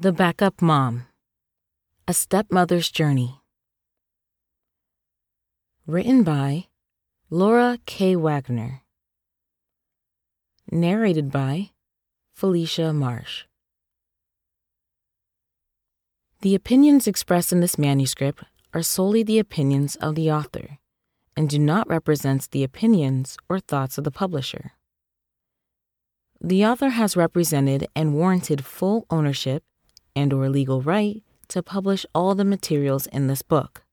The Backup Mom: A Stepmother's Journey. Written by Laura K. Wagner. Narrated by Felicia Marsh. The opinions expressed in this manuscript are solely the opinions of the author and do not represent the opinions or thoughts of the publisher. The author has represented and warranted full ownership and/or legal right to publish all the materials in this book.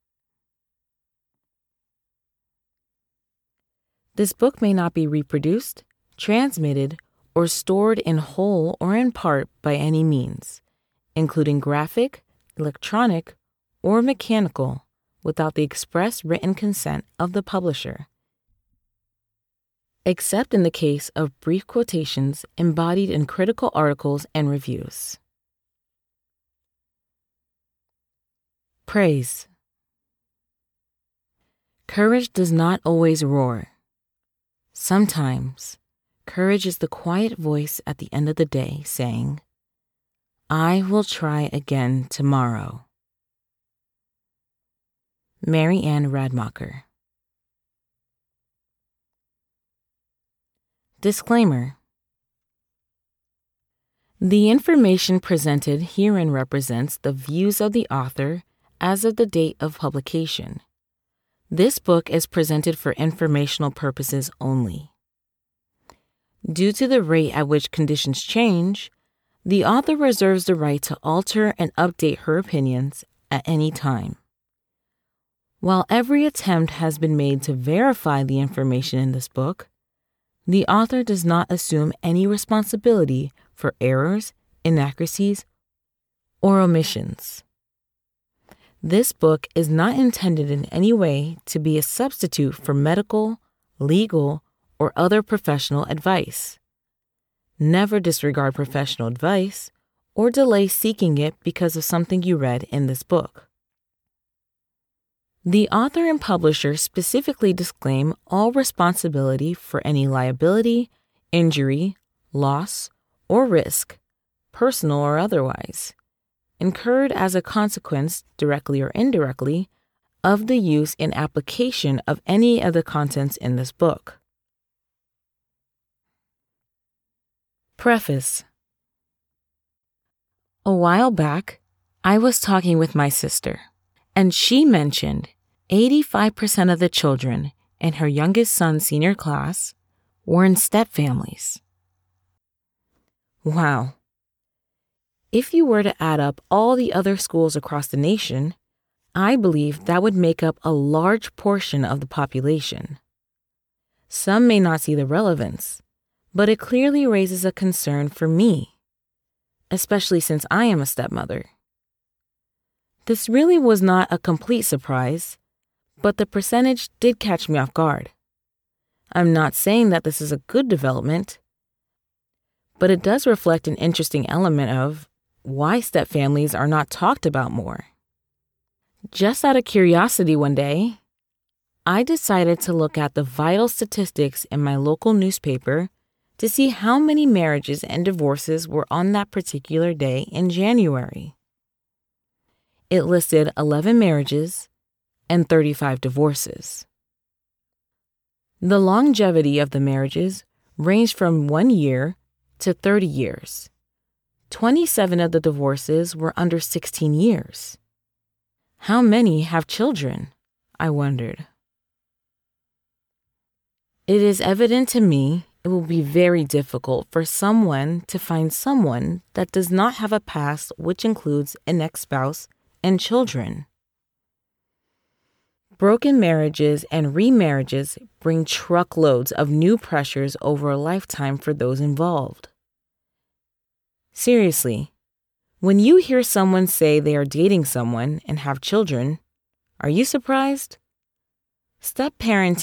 This book may not be reproduced, transmitted, or stored in whole or in part by any means, including graphic, electronic, or mechanical, without the express written consent of the publisher, except in the case of brief quotations embodied in critical articles and reviews. Praise. Courage does not always roar. Sometimes, courage is the quiet voice at the end of the day saying, "I will try again tomorrow." Mary Ann Radmacher. Disclaimer. The information presented herein represents the views of the author as of the date of publication. This book is presented for informational purposes only. Due to the rate at which conditions change, the author reserves the right to alter and update her opinions at any time. While every attempt has been made to verify the information in this book, the author does not assume any responsibility for errors, inaccuracies, or omissions. This book is not intended in any way to be a substitute for medical, legal, or other professional advice. Never disregard professional advice or delay seeking it because of something you read in this book. The author and publisher specifically disclaim all responsibility for any liability, injury, loss, or risk, personal or otherwise, incurred as a consequence, directly or indirectly, of the use and application of any of the contents in this book. Preface. A while back, I was talking with my sister, and she mentioned 85% of the children in her youngest son's senior class were in step families. Wow. If you were to add up all the other schools across the nation, I believe that would make up a large portion of the population. Some may not see the relevance, but it clearly raises a concern for me, especially since I am a stepmother. This really was not a complete surprise, but the percentage did catch me off guard. I'm not saying that this is a good development, but it does reflect an interesting element of why stepfamilies are not talked about more. Just out of curiosity one day, I decided to look at the vital statistics in my local newspaper to see how many marriages and divorces were on that particular day in January. It listed 11 marriages and 35 divorces. The longevity of the marriages ranged from 1 year to 30 years. 27 of the divorces were under 16 years. How many have children? I wondered. It is evident to me it will be very difficult for someone to find someone that does not have a past which includes an ex-spouse and children. Broken marriages and remarriages bring truckloads of new pressures over a lifetime for those involved. Seriously, when you hear someone say they are dating someone and have children, are you surprised? Step-parenting